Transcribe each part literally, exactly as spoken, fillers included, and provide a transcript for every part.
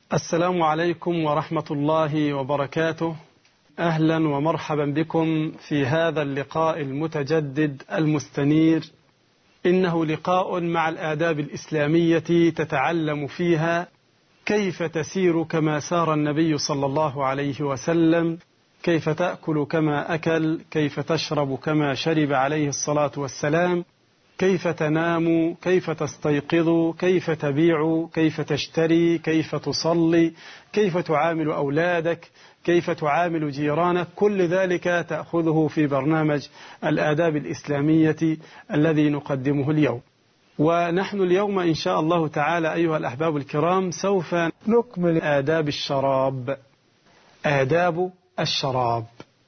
السلام عليكم ورحمة الله وبركاته. أهلا ومرحبا بكم في هذا اللقاء المتجدد المستنير. إنه لقاء مع الآداب الإسلامية تتعلم فيها كيف تسير كما سار النبي صلى الله عليه وسلم، كيف تأكل كما أكل، كيف تشرب كما شرب عليه الصلاة والسلام، كيف تنام، كيف تستيقظ، كيف تبيع، كيف تشتري، كيف تصلي، كيف تعامل أولادك، كيف تعامل جيرانك. كل ذلك تأخذه في برنامج الآداب الإسلامية الذي نقدمه اليوم. ونحن اليوم إن شاء الله تعالى أيها الأحباب الكرام سوف نكمل آداب الشراب. آداب الشراب.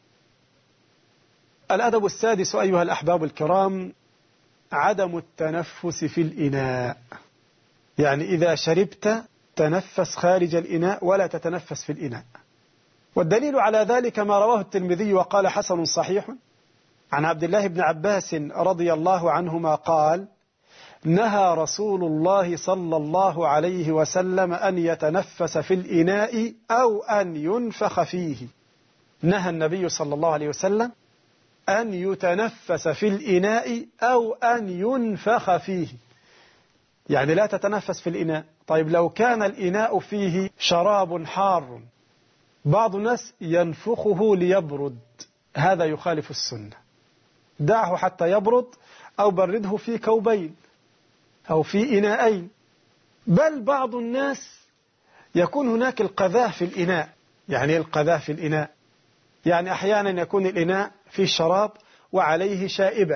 الأدب السادس أيها الأحباب الكرام عدم التنفس في الإناء. يعني إذا شربت تنفس خارج الإناء ولا تتنفس في الإناء. والدليل على ذلك ما رواه الترمذي وقال حسن صحيح عن عبد الله بن عباس رضي الله عنهما قال: نهى رسول الله صلى الله عليه وسلم أن يتنفس في الإناء أو أن ينفخ فيه. نهى النبي صلى الله عليه وسلم أن يتنفس في الإناء أو أن ينفخ فيه، يعني لا تتنفس في الإناء. طيب لو كان الإناء فيه شراب حار بعض الناس ينفخه ليبرد، هذا يخالف السنة. دعه حتى يبرد أو برده في كوبين أو في إناءين. بل بعض الناس يكون هناك القذاة في الإناء. يعني القذاة في الإناء يعني أحيانا يكون الإناء فيه شراب وعليه شائبة،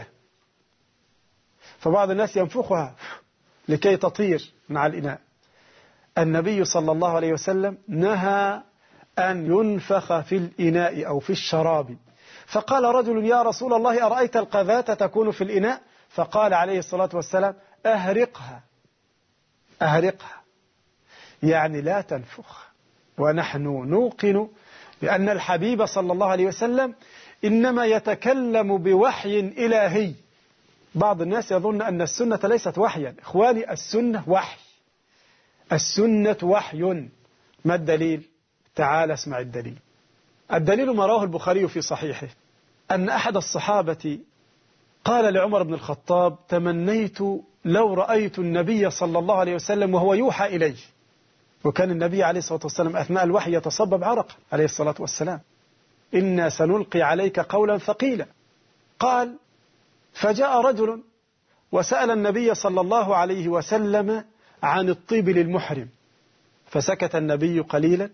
فبعض الناس ينفخها لكي تطير مع الإناء. النبي صلى الله عليه وسلم نهى أن ينفخ في الإناء أو في الشراب. فقال رجل: يا رسول الله أرأيت القذاة تكون في الإناء؟ فقال عليه الصلاة والسلام: أهرقها أهرقها، يعني لا تنفخ. ونحن نوقن بأن الحبيب صلى الله عليه وسلم إنما يتكلم بوحي إلهي. بعض الناس يظن أن السنة ليست وحيا. إخواني، السنة وحي، السنة وحي. ما الدليل؟ تعال اسمع الدليل. الدليل ما رواه البخاري في صحيحه أن أحد الصحابة قال لعمر بن الخطاب: تمنيت لو رأيت النبي صلى الله عليه وسلم وهو يوحى إليه. وكان النبي عليه الصلاة والسلام أثناء الوحي يتصبب عرقا عليه الصلاة والسلام. إنا سنلقي عليك قولا ثقيلا. قال: فجاء رجل وسأل النبي صلى الله عليه وسلم عن الطيب للمحرم، فسكت النبي قليلا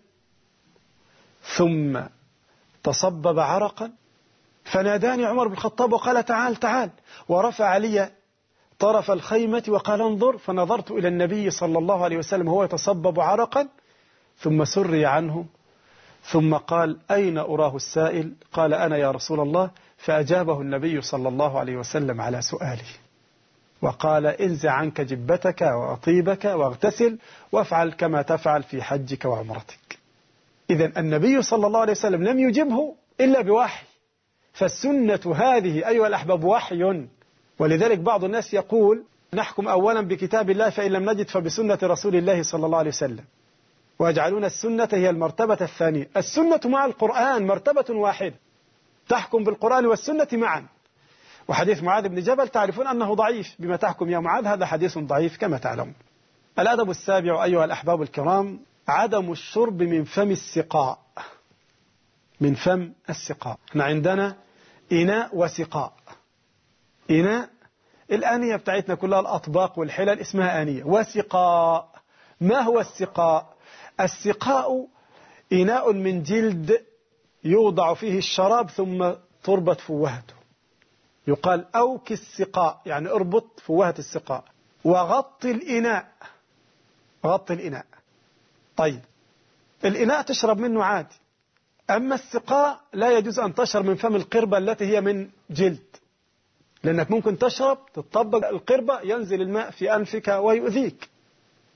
ثم تصبب عرقا، فناداني عمر بن الخطاب وقال: تعال تعال، ورفع لي طرف الخيمة وقال: انظر. فنظرت إلى النبي صلى الله عليه وسلم هو يتصبب عرقا، ثم سري عنه، ثم قال: أين أراه السائل؟ قال: أنا يا رسول الله. فأجابه النبي صلى الله عليه وسلم على سؤاله وقال: انزع عنك جبتك وطيبك واغتسل وافعل كما تفعل في حجك وعمرتك. إذن النبي صلى الله عليه وسلم لم يجبه إلا بوحي. فالسنة هذه أيها الأحباب وحي. ولذلك بعض الناس يقول: نحكم أولا بكتاب الله، فإن لم نجد فبسنة رسول الله صلى الله عليه وسلم، ويجعلون السنة هي المرتبة الثانية. السنة مع القرآن مرتبة واحدة، تحكم بالقرآن والسنة معا. وحديث معاذ بن جبل تعرفون أنه ضعيف. بما تحكم يا معاذ؟ هذا حديث ضعيف كما تعلمون. الأدب السابع أيها الأحباب الكرام عدم الشرب من فم السقاء. من فم السقاء. احنا عندنا إناء وسقاء. إناء الآنية بتاعتنا كلها الأطباق والحلل اسمها آنية. وسقاء، ما هو السقاء؟ السقاء إناء من جلد يوضع فيه الشراب ثم تربط فوهته. يقال أوك السقاء، يعني اربط فوهة السقاء وغطي الإناء. غطي الإناء. طيب الإناء تشرب منه عادي، أما السقاء لا يجوز أن تشرب من فم القربة التي هي من جلد، لأنك ممكن تشرب تطبق القربة ينزل الماء في أنفك ويؤذيك.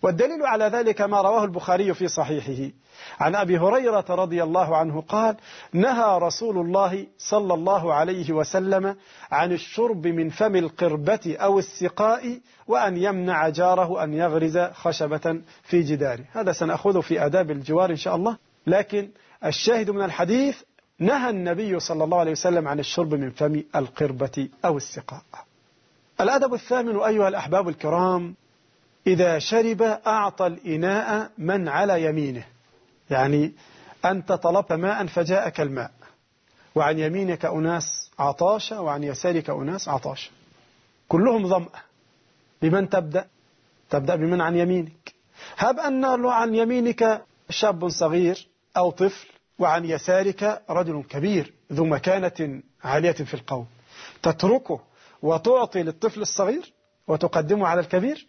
والدليل على ذلك ما رواه البخاري في صحيحه عن أبي هريرة رضي الله عنه قال: نهى رسول الله صلى الله عليه وسلم عن الشرب من فم القربة أو السقاء، وأن يمنع جاره أن يغرز خشبة في جداره. هذا سنأخذه في آداب الجوار إن شاء الله، لكن الشاهد من الحديث نهى النبي صلى الله عليه وسلم عن الشرب من فم القربة أو السقاء. الأدب الثامن أيها الأحباب الكرام: إذا شرب أعطى الإناء من على يمينه. يعني أنت طلبت ماء فجاءك الماء، وعن يمينك أناس عطاشة وعن يسارك أناس عطاشة، كلهم ظمأ. بمن تبدأ؟ تبدأ بمن عن يمينك. هب أن عن يمينك شاب صغير أو طفل، وعن يسارك رجل كبير ذو مكانة عالية في القوم، تتركه وتعطي للطفل الصغير وتقدمه على الكبير؟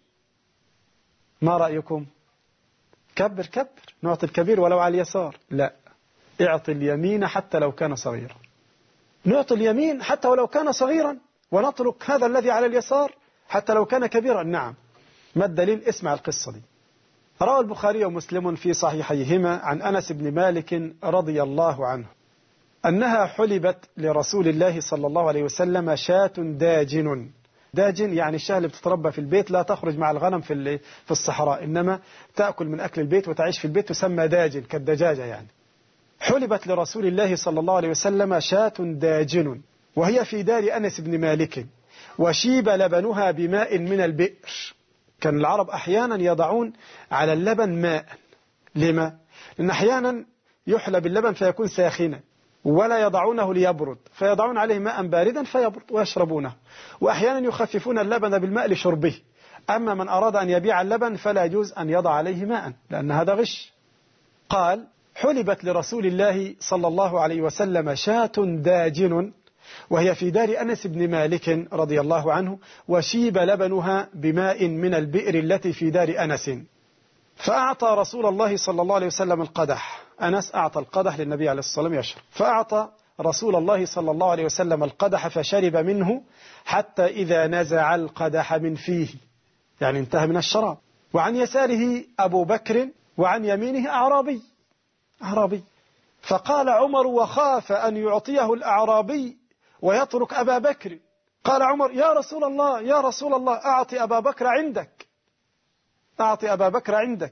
ما رأيكم؟ كبر كبر، نعطي الكبير ولو على اليسار. لا، اعطي اليمين حتى لو كان صغيرا. نعطي اليمين حتى ولو كان صغيرا، ونترك هذا الذي على اليسار حتى لو كان كبيرا. نعم. ما الدليل؟ اسمع القصة دي. روى البخاري ومسلم في صحيحيهما عن أنس بن مالك رضي الله عنه أنها حلبت لرسول الله صلى الله عليه وسلم شاة داجن. داجن يعني الشاة اللي بتتربى في البيت، لا تخرج مع الغنم في في الصحراء، إنما تأكل من أكل البيت وتعيش في البيت، تسمى داجن كالدجاجة يعني. حلبت لرسول الله صلى الله عليه وسلم شاة داجن وهي في دار أنس بن مالك، وشيب لبنها بماء من البئر. كان العرب أحيانا يضعون على اللبن ماء. لما؟ لأن أحيانا يحلب اللبن فيكون ساخنا ولا يضعونه ليبرد، فيضعون عليه ماء باردا فيبرد ويشربونه. وأحيانا يخففون اللبن بالماء لشربه. أما من أراد أن يبيع اللبن فلا يجوز أن يضع عليه ماء، لأن هذا غش. قال: حلبت لرسول الله صلى الله عليه وسلم شاة داجن وهي في دار أنس بن مالك رضي الله عنه، وشيب لبنها بماء من البئر التي في دار أنس. فأعطى رسول الله صلى الله عليه وسلم القدح. أنس أعطى القدح للنبي عليه الصلاة والسلام يشرب، فأعطى رسول الله صلى الله عليه وسلم القدح فشرب منه حتى إذا نزع القدح من فيه، يعني انتهى من الشراب. وعن يساره أبو بكر وعن يمينه أعرابي أعرابي فقال عمر وخاف أن يعطيه الأعرابي ويترك أبا بكر. قال عمر: يا رسول الله يا رسول الله أعطي أبا بكر عندك، أعطي أبا بكر عندك.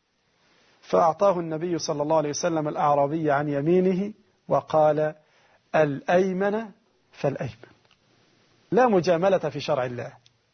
فأعطاه النبي صلى الله عليه وسلم الأعرابي عن يمينه وقال: الأيمن فالأيمن. لا مجاملة في شرع الله،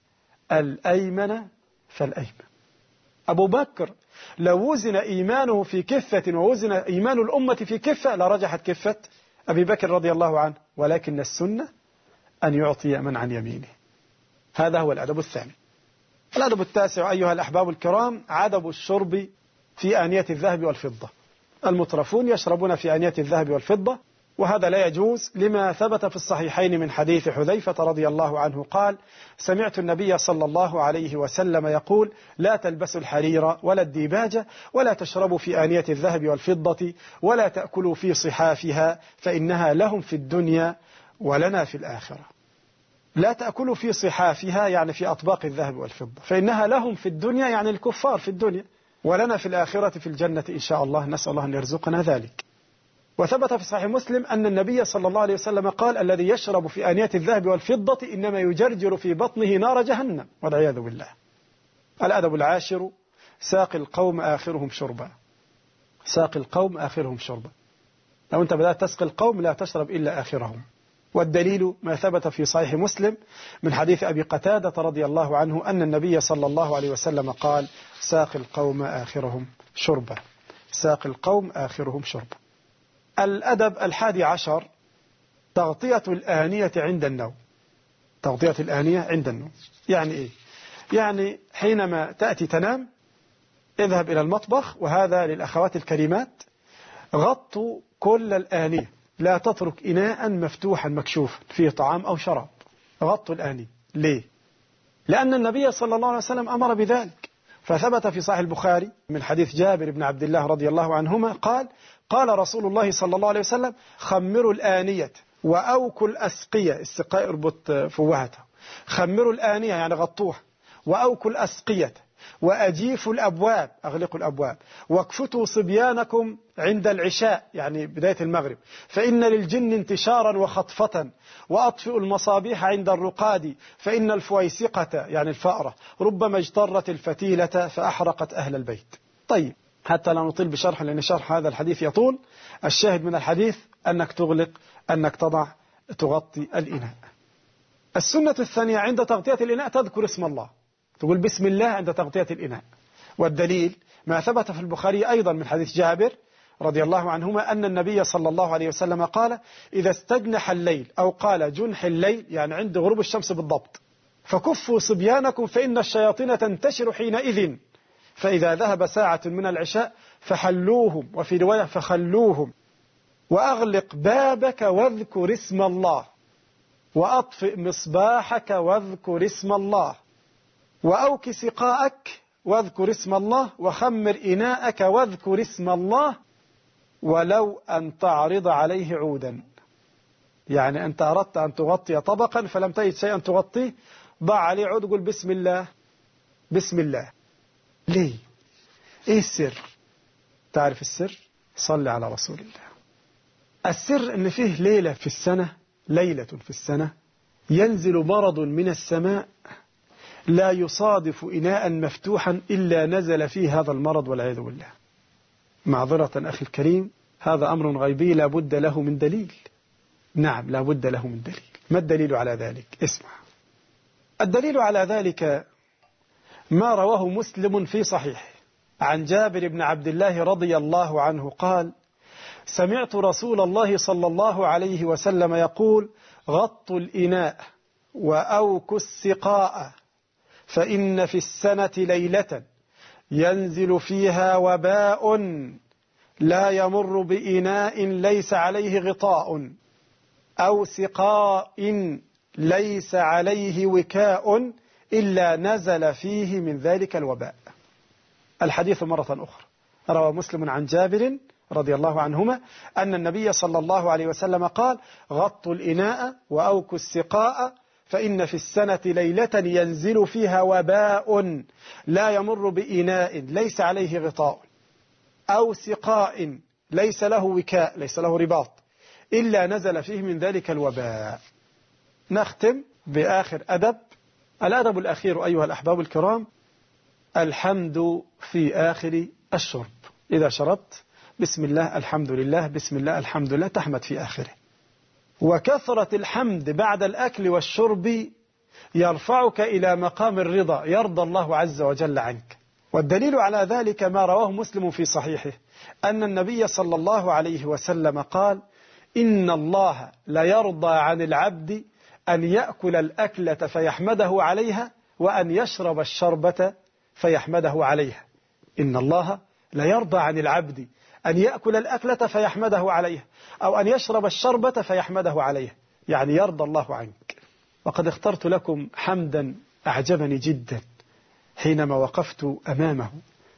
الأيمن فالأيمن. أبو بكر لو وزن إيمانه في كفة ووزن إيمان الأمة في كفة لرجحت كفة أبي بكر رضي الله عنه، ولكن السنة أن يعطي من عن يمينه. هذا هو الأدب الثاني. الأدب التاسع أيها الأحباب الكرام: عدب الشرب في آنية الذهب والفضة. المترفون يشربون في آنية الذهب والفضة، وهذا لا يجوز لما ثبت في الصحيحين من حديث حذيفة رضي الله عنه قال: سمعت النبي صلى الله عليه وسلم يقول: لا تلبسوا الحرير ولا الديباج ولا تشربوا في آنية الذهب والفضة ولا تأكلوا في صحافها فإنها لهم في الدنيا ولنا في الآخرة. لا تأكلوا في صحافها يعني في أطباق الذهب والفضة، فإنها لهم في الدنيا يعني الكفار في الدنيا، ولنا في الآخرة في الجنة إن شاء الله، نسأل الله أن يرزقنا ذلك. وثبت في صحيح مسلم أن النبي صلى الله عليه وسلم قال: الذي يشرب في آنية الذهب والفضة إنما يجرجر في بطنه نار جهنم والعياذ بالله. الأدب العاشر: ساق القوم آخرهم شربا. ساق القوم آخرهم شربا. لو أنت بدأت تسقي القوم لا تشرب إلا آخرهم. والدليل ما ثبت في صحيح مسلم من حديث أبي قتادة رضي الله عنه أن النبي صلى الله عليه وسلم قال: ساق القوم آخرهم شربا. ساق القوم آخرهم شربا. الأدب الحادي عشر: تغطية الآنية عند النوم. تغطية الآنية عند النوم يعني إيه؟ يعني حينما تأتي تنام اذهب إلى المطبخ، وهذا للأخوات الكريمات، غطوا كل الآنية، لا تترك إناء مفتوحا مكشوفا فيه طعام أو شراب. غطوا الآنية. ليه؟ لأن النبي صلى الله عليه وسلم أمر بذلك. فثبت في صحيح البخاري من حديث جابر بن عبد الله رضي الله عنهما قال: قال رسول الله صلى الله عليه وسلم: خمروا الآنية وأوكوا الأسقية. السقاء اربط فوهتها. خمروا الآنية يعني غطوها، وأوكوا الأسقية وأجيفوا الأبواب، أغلقوا الأبواب، واكفتوا صبيانكم عند العشاء يعني بداية المغرب، فإن للجن انتشارا وخطفة، وأطفئوا المصابيح عند الرقاد، فإن الفويسقة يعني الفأرة ربما اجترت الفتيلة فأحرقت أهل البيت. طيب حتى لا نطيل بشرح لأن شرح هذا الحديث يطول، الشاهد من الحديث أنك تغلق، أنك تضع تغطي الإناء. السنة الثانية عند تغطية الإناء تذكر اسم الله، تقول بسم الله عند تغطية الإناء. والدليل ما ثبت في البخاري أيضا من حديث جابر رضي الله عنهما أن النبي صلى الله عليه وسلم قال إذا استجنح الليل، أو قال جنح الليل يعني عند غروب الشمس بالضبط، فكفوا صبيانكم فإن الشياطين تنتشر حينئذ، فإذا ذهب ساعة من العشاء فحلوهم، وفي رواية فخلوهم، وأغلق بابك واذكر اسم الله، وأطفئ مصباحك واذكر اسم الله، وأوك سقاءك واذكر اسم الله، وخمر إناءك واذكر اسم الله، ولو أن تعرض عليه عودا. يعني أنت أردت أن تغطي طبقا فلم تجد شيئا تغطيه، ضع عليه عود قل بسم الله بسم الله. ليه؟ إيه السر؟ تعرف السر؟ صل على رسول الله. السر أن فيه ليلة في السنة، ليلة في السنة ينزل مرض من السماء لا يصادف إناء مفتوحا إلا نزل فيه هذا المرض والعياذ بالله. معذرة أخي الكريم، هذا أمر غيبي لا بد له من دليل. نعم لا بد له من دليل. ما الدليل على ذلك؟ اسمع. الدليل على ذلك ما رواه مسلم في صحيحه عن جابر بن عبد الله رضي الله عنه قال سمعت رسول الله صلى الله عليه وسلم يقول غطوا الإناء وأوكوا السقاء، فإن في السنة ليلة ينزل فيها وباء لا يمر بإناء ليس عليه غطاء، أو سقاء ليس عليه وكاء إلا نزل فيه من ذلك الوباء. الحديث مرة أخرى روى مسلم عن جابر رضي الله عنهما أن النبي صلى الله عليه وسلم قال غطوا الإناء وأوكوا السقاء، فإن في السنة ليلة ينزل فيها وباء لا يمر بإناء ليس عليه غطاء، أو سقاء ليس له وكاء ليس له رباط، إلا نزل فيه من ذلك الوباء. نختم بآخر أدب، الأدب الأخير أيها الأحباب الكرام، الحمد في آخر الشرب. إذا شربت بسم الله الحمد لله بسم الله الحمد لله تحمد في آخره. وكثرة الحمد بعد الأكل والشرب يرفعك إلى مقام الرضا، يرضى الله عز وجل عنك. والدليل على ذلك ما رواه مسلم في صحيحه أن النبي صلى الله عليه وسلم قال إن الله لا يرضى عن العبد أن يأكل الأكلة فيحمده عليها، وأن يشرب الشربة فيحمده عليها. إن الله لا يرضى عن العبد أن يأكل الأكلة فيحمده عليها، أو أن يشرب الشربة فيحمده عليها، يعني يرضى الله عنك. وقد اخترت لكم حمدا أعجبني جدا حينما وقفت أمامه.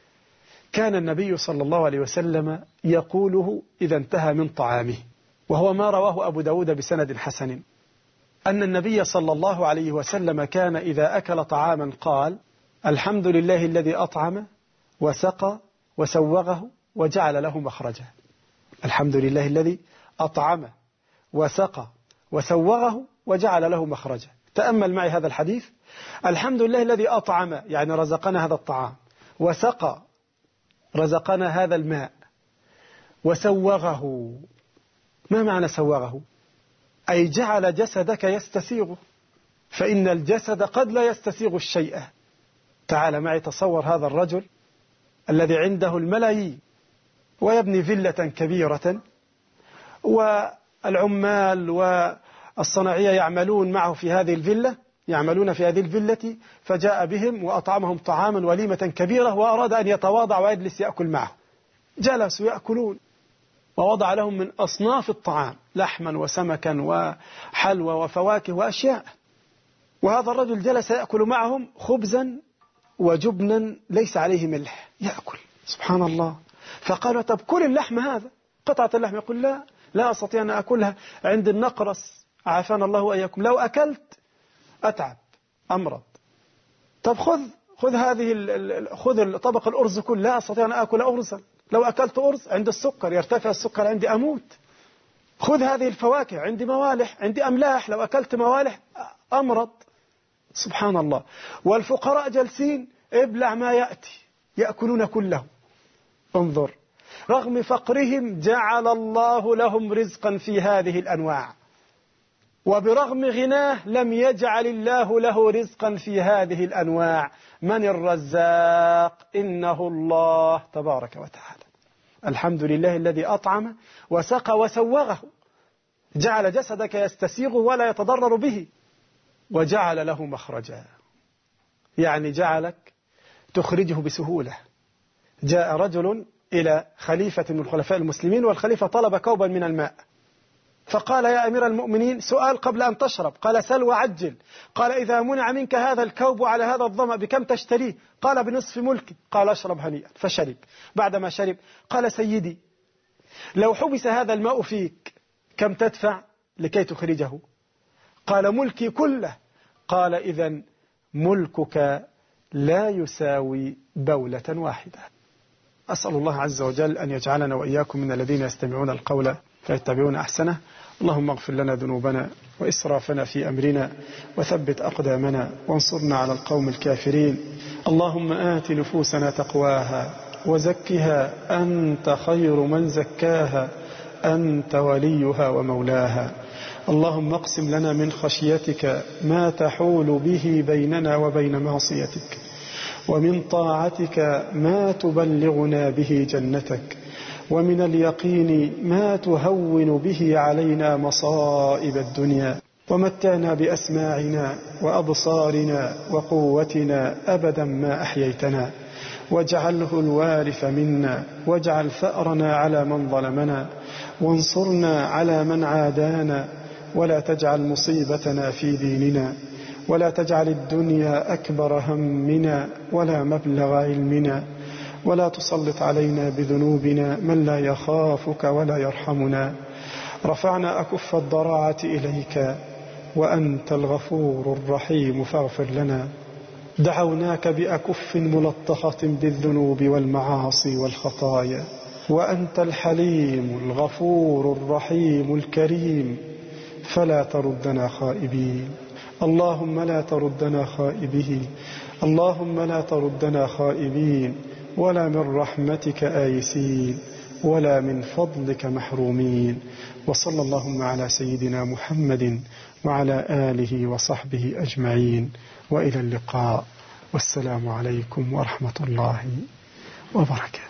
كان النبي صلى الله عليه وسلم يقوله إذا انتهى من طعامه، وهو ما رواه أبو داود بسند حسن، أن النبي صلى الله عليه وسلم كان إذا أكل طعاما قال الحمد لله الذي أطعم وسقى وسوغه وجعل له مخرجا. الحمد لله الذي أطعم وسقى وسوغه وجعل له مخرجا. تأمل معي هذا الحديث. الحمد لله الذي أطعم يعني رزقنا هذا الطعام، وسقى رزقنا هذا الماء، وسوغه. ما معنى سوغه؟ أي جعل جسدك يستسيغه، فإن الجسد قد لا يستسيغ الشيء. تعال معي تصور هذا الرجل الذي عنده الملايين ويبني فيلة كبيرة، والعمال والصناعية يعملون معه في هذه الفيلة، يعملون في هذه الفيلة، فجاء بهم وأطعمهم طعاما وليمة كبيرة، وأراد أن يتواضع ويجلس يأكل معه. جلسوا يأكلون، ووضع لهم من أصناف الطعام لحما وسمكا وحلوى وفواكه وأشياء، وهذا الرجل جلس يأكل معهم خبزا وجبنا ليس عليه ملح، يأكل. سبحان الله. فقالوا طب كل اللحم هذا، قطعة اللحم. يقول لا لا أستطيع أن أكلها، عند النقرس عافانا الله وإياكم، لو أكلت أتعب أمرض. طب خذ خذ هذه خذ طبق الأرز كله، لا أستطيع أن أكل أرزا، لو أكلت أرز عند السكر يرتفع السكر عندي أموت. خذ هذه الفواكه، عندي موالح، عندي أملاح، لو أكلت موالح أمرض. سبحان الله. والفقراء جالسين ابلع ما يأتي، يأكلون كله. انظر، رغم فقرهم جعل الله لهم رزقا في هذه الأنواع، وبرغم غناه لم يجعل الله له رزقا في هذه الأنواع. من الرزاق؟ إنه الله تبارك وتعالى. الحمد لله الذي أطعم وسقى وسوغه، جعل جسدك يستسيغه ولا يتضرر به، وجعل له مخرجا، يعني جعلك تخرجه بسهولة. جاء رجل إلى خليفة من خلفاء المسلمين، والخليفة طلب كوبا من الماء، فقال يا أمير المؤمنين سؤال قبل أن تشرب. قال سل وعجل. قال إذا منع منك هذا الكوب على هذا الظمأ بكم تشتريه؟ قال بنصف ملكي. قال اشرب هنيئا. فشرب. بعدما شرب قال سيدي لو حبس هذا الماء فيك كم تدفع لكي تخرجه؟ قال ملكي كله. قال إذن ملكك لا يساوي بولة واحدة. أسأل الله عز وجل أن يجعلنا وإياكم من الذين يستمعون القول فيتبعون أحسنه. اللهم اغفر لنا ذنوبنا وإسرافنا في أمرنا وثبت أقدامنا وانصرنا على القوم الكافرين. اللهم آت نفوسنا تقواها وزكها أنت خير من زكاها، أنت وليها ومولاها. اللهم اقسم لنا من خشيتك ما تحول به بيننا وبين معصيتك، ومن طاعتك ما تبلغنا به جنتك، ومن اليقين ما تهون به علينا مصائب الدنيا، ومتعنا بأسماعنا وأبصارنا وقوتنا أبدا ما أحييتنا، واجعله الوارث منا، واجعل ثأرنا على من ظلمنا، وانصرنا على من عادانا، ولا تجعل مصيبتنا في ديننا، ولا تجعل الدنيا أكبر همنا ولا مبلغ علمنا، ولا تسلط علينا بذنوبنا من لا يخافك ولا يرحمنا. رفعنا أكف الضراعة إليك وأنت الغفور الرحيم فاغفر لنا. دعوناك بأكف ملطخة بالذنوب والمعاصي والخطايا، وأنت الحليم الغفور الرحيم الكريم، فلا تردنا خائبين. اللهم لا تردنا خائبين، اللهم لا تردنا خائبين، ولا من رحمتك آيسين، ولا من فضلك محرومين. وصلى اللهم على سيدنا محمد وعلى آله وصحبه أجمعين، وإلى اللقاء، والسلام عليكم ورحمة الله وبركاته.